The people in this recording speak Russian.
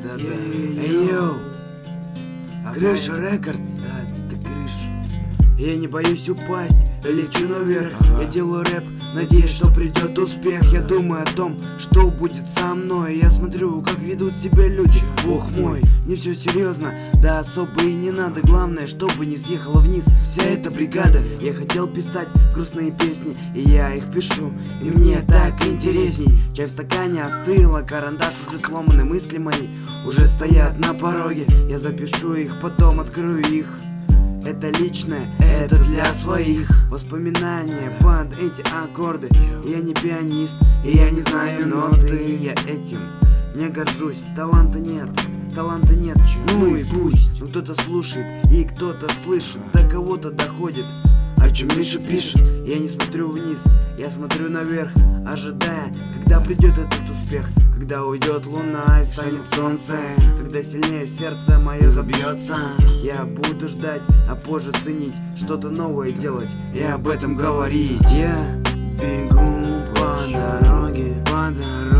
Да. Эй, йоу! Крыша Рекордс. Да, это Гриш. Я не боюсь упасть, лечу наверх. Я делаю рэп, надеюсь, что придет успех. Я думаю о том, что будет со мной. Я смотрю, как ведут себя люди. Бог мой, не все серьезно, да особо и не надо. Главное, чтобы не съехала вниз вся эта бригада. Я хотел писать грустные песни, и я их пишу, и мне так интересней. Чай в стакане остыла, карандаш уже сломаны, мысли мои уже стоят на пороге. Я запишу их, потом открою их. Это личное, это для своих. Воспоминания под эти аккорды. Я не пианист, и я не знаю ноты. Я этим не горжусь, таланта нет. Ну и пусть. Но кто-то слушает и кто-то слышит, до кого-то доходит, о чем Миша пишет. Я не смотрю вниз, я смотрю наверх, ожидая, когда придет этот успех. Когда уйдет луна и встанет солнце, когда сильнее сердце мое забьется. Я буду ждать, а позже ценить, что-то новое делать и об этом говорить. Я бегу по дороге,